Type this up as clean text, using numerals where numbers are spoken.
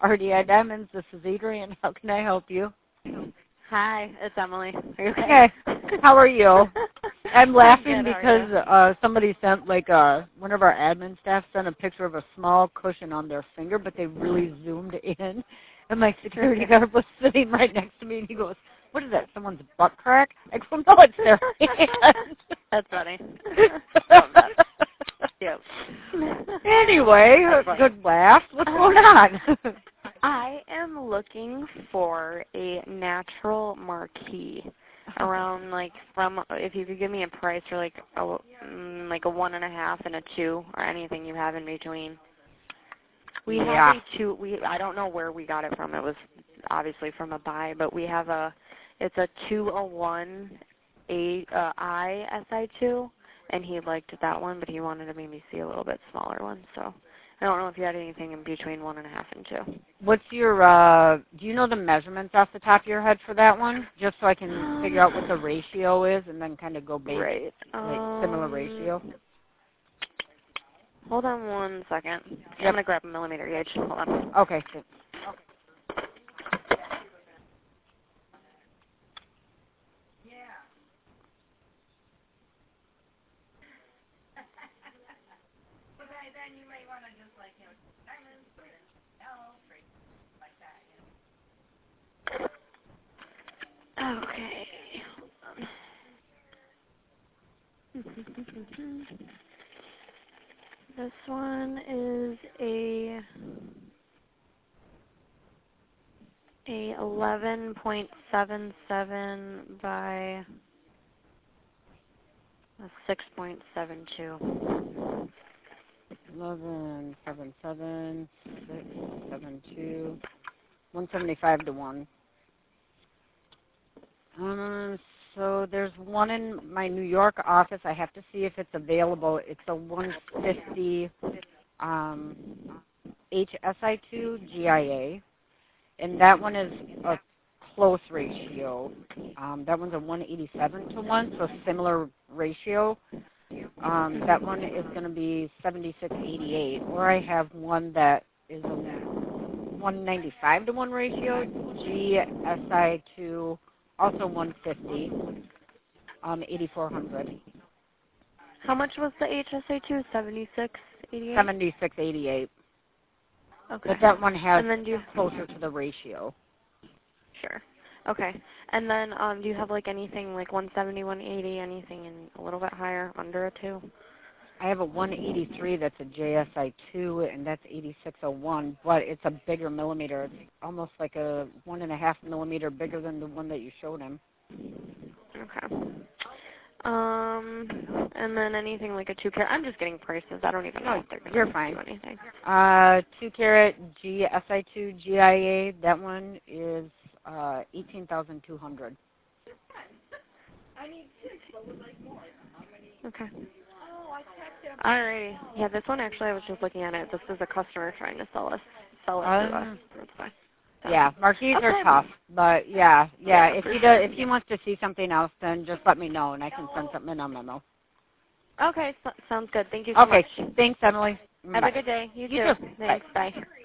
RDI Diamonds. This is Adrienne. How can I help you? Hi, it's Emily. Are you okay? How are you? I'm laughing good, because somebody sent, one of our admin staff sent a picture of a small cushion on their finger, but they really zoomed in. And my security guard was sitting right next to me, and he goes, "What is that, someone's butt crack?" I go, "No, it's their hand." That's funny. Love that. Yep. Anyway, good laugh. What's going on? I am looking for a natural marquee around if you could give me a price for like a 1.5 and a 2 or anything you have in between. We have a 2. I don't know where we got it from. It was obviously from a buy, but we have it's a 201 I SI2, and he liked that one, but he wanted to maybe see a little bit smaller one. So I don't know if you had anything in between 1.5 and 2. What's your, do you know the measurements off the top of your head for that one? Just so I can figure out what the ratio is and then kind of go based, right. Similar ratio. Hold on 1 second. Yep. I'm going to grab a millimeter gauge. Hold on. Okay. Okay. This one is a 11.77 by a 6.72. 11.77, 6.72, 175 to 1. So there's one in my New York office. I have to see if it's available. It's a 150 HSI2 GIA, and that one is a close ratio. That one's a 187 to 1, so similar ratio. That one is going to be 76.88, or I have one that is a 195 to 1 ratio, GSI2, also 150, 8,400. How much was the HSA2? 76.88? 76.88. Okay. But that one has and then closer to the ratio. Sure. Okay. And then do you have anything like 170, 180, anything in a little bit higher, under a 2? I have a 183 that's a JSI2, and that's 8601, but it's a bigger millimeter. It's almost like a 1.5 millimeter bigger than the one that you showed him. Okay. And then anything like a 2-carat. I'm just getting prices. I don't even know if they're going to do anything. 2-carat GSI2 GIA, that one is 18,200. I need 6, but would like more. Okay. Oh, I checked it. Alrighty. Yeah, this one actually, I was just looking at it. This is a customer trying to sell it to us. That's fine. So. Yeah, marquees are tough, but yeah. If he wants to see something else, then just let me know, and I can send something in a memo. Okay, sounds good. Thank you so much. Okay, thanks, Emily. Have a good day. You too. too. Thanks. Bye.